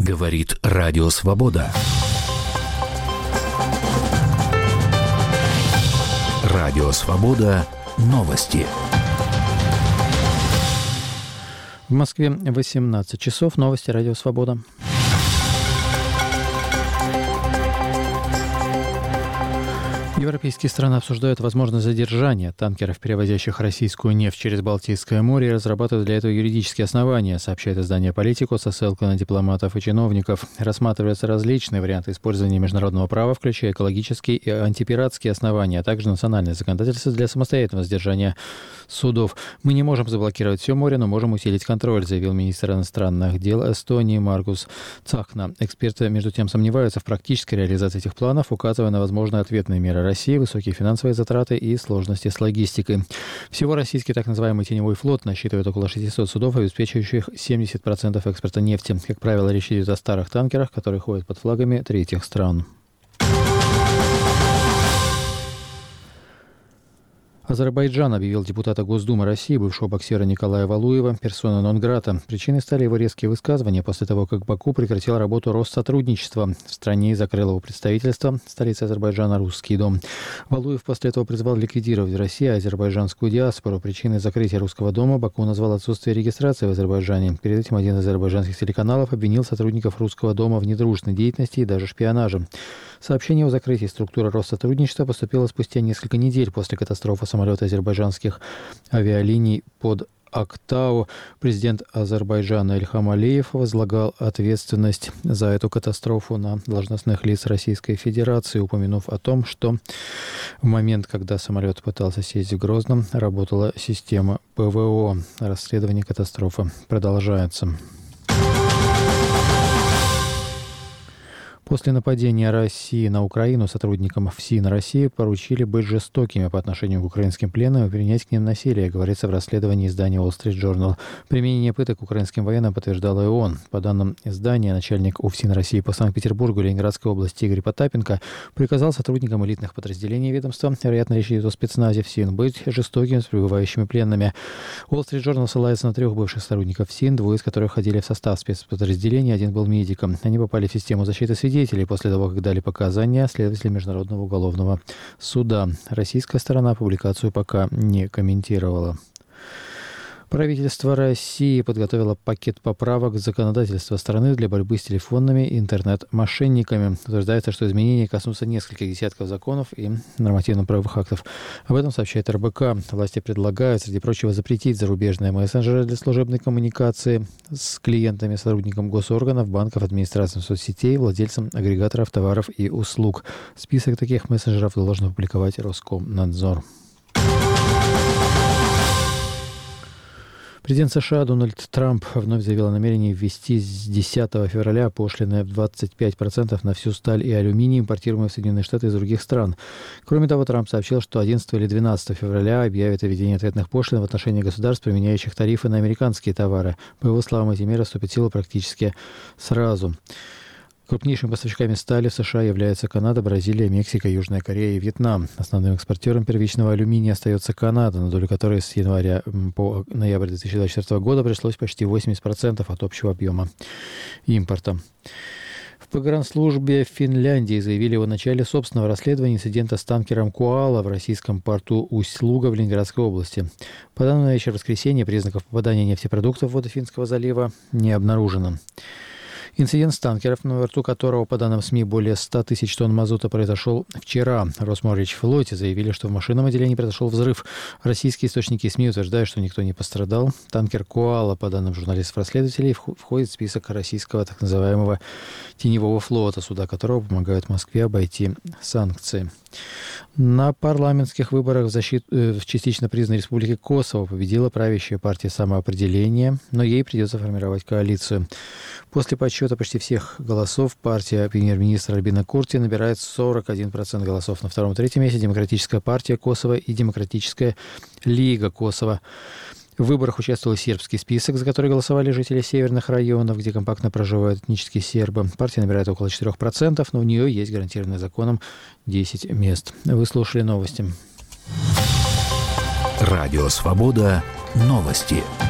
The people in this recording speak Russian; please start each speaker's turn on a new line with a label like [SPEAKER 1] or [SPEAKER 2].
[SPEAKER 1] Говорит Радио Свобода. Радио Свобода. Новости.
[SPEAKER 2] В Москве 18 часов. Новости Радио Свобода. Европейские страны обсуждают возможность задержания танкеров, перевозящих российскую нефть через Балтийское море, и разрабатывают для этого юридические основания, сообщает издание «Политико» со ссылкой на дипломатов и чиновников. Рассматриваются различные варианты использования международного права, включая экологические и антипиратские основания, а также национальное законодательство для самостоятельного сдержания судов. «Мы не можем заблокировать все море, но можем усилить контроль», заявил министр иностранных дел Эстонии Маргус Цахна. Эксперты, между тем, сомневаются в практической реализации этих планов, указывая на возможные ответные меры России, высокие финансовые затраты и сложности с логистикой. Всего российский так называемый теневой флот насчитывает около 600 судов, обеспечивающих 70% экспорта нефти. Как правило, речь идет о старых танкерах, которые ходят под флагами третьих стран. Азербайджан объявил депутата Госдумы России, бывшего боксера Николая Валуева, персона нон-грата. Причиной стали его резкие высказывания после того, как Баку прекратил работу Россотрудничества в стране и закрыл его представительство в столице Азербайджана Русский дом. Валуев после этого призвал ликвидировать в России азербайджанскую диаспору. Причиной закрытия Русского дома Баку назвал отсутствие регистрации в Азербайджане. Перед этим один из азербайджанских телеканалов обвинил сотрудников Русского дома в недружественной деятельности и даже шпионаже. Сообщение о закрытии структуры Россотрудничества поступило спустя несколько недель после катастрофы самолета азербайджанских авиалиний под Актау. Президент Азербайджана Ильхам Алиев возлагал ответственность за эту катастрофу на должностных лиц Российской Федерации, упомянув о том, что в момент, когда самолет пытался сесть в Грозном, работала система ПВО. Расследование катастрофы продолжается. После нападения России на Украину сотрудникам ФСИН России поручили быть жестокими по отношению к украинским пленным и применять к ним насилие, говорится в расследовании издания Wall Street Journal. Применение пыток украинским военным подтверждала и ООН. По данным издания, начальник УФСИН России по Санкт-Петербургу и Ленинградской области Игорь Потапенко приказал сотрудникам элитных подразделений ведомства, вероятно, речь идет о спецназе ФСИН, быть жестокими с пребывающими пленными. Wall Street Journal ссылается на 3 бывших сотрудников ФСИН, 2 из которых входили в состав спецподразделения, 1 был медиком. Они попали в систему защиты свидетелей после того, как дали показания следователи Международного уголовного суда. Российская сторона публикацию пока не комментировала. Правительство России подготовило пакет поправок в законодательство страны для борьбы с телефонными и интернет-мошенниками. Утверждается, что изменения коснутся нескольких десятков законов и нормативно-правовых актов. Об этом сообщает РБК. Власти предлагают, среди прочего, запретить зарубежные мессенджеры для служебной коммуникации с клиентами, сотрудникам госорганов, банков, администраций соцсетей, владельцам агрегаторов товаров и услуг. Список таких мессенджеров должен опубликовать Роскомнадзор. Президент США Дональд Трамп вновь заявил о намерении ввести с 10 февраля пошлины в 25% на всю сталь и алюминий, импортируемые в Соединенные Штаты из других стран. Кроме того, Трамп сообщил, что 11 или 12 февраля объявит о введении ответных пошлин в отношении государств, применяющих тарифы на американские товары. По его словам, эти меры вступят в силу практически сразу. Крупнейшими поставщиками стали в США являются Канада, Бразилия, Мексика, Южная Корея и Вьетнам. Основным экспортером первичного алюминия остается Канада, на долю которой с января по ноябрь 2024 года пришлось почти 80% от общего объема импорта. В погранслужбе Финляндии заявили о начале собственного расследования инцидента с танкером «Коала» в российском порту Усть-Луга в Ленинградской области. По данным на вечер воскресенья, признаков попадания нефтепродуктов в воды Финского залива не обнаружено. Инцидент с танкером, на борту которого, по данным СМИ, более 100 тысяч тонн мазута, произошел вчера. Росморречфлоте заявили, что в машинном отделении произошел взрыв. Российские источники СМИ утверждают, что никто не пострадал. Танкер «Коала», по данным журналистов-расследователей, входит в список российского так называемого теневого флота, суда которого помогают Москве обойти санкции. На парламентских выборах в частично признанной республике Косово победила правящая партия «Самоопределение», но ей придется формировать коалицию. После подсчета почти всех голосов партия премьер-министра Альбина Курти набирает 41% голосов. На 2-м и 3-м месте Демократическая партия Косово и Демократическая лига Косово. В выборах участвовал сербский список, за который голосовали жители северных районов, где компактно проживают этнические сербы. Партия набирает около 4%, но у нее есть гарантированное законом 10 мест. Вы слушали новости.
[SPEAKER 1] Радио Свобода. Новости.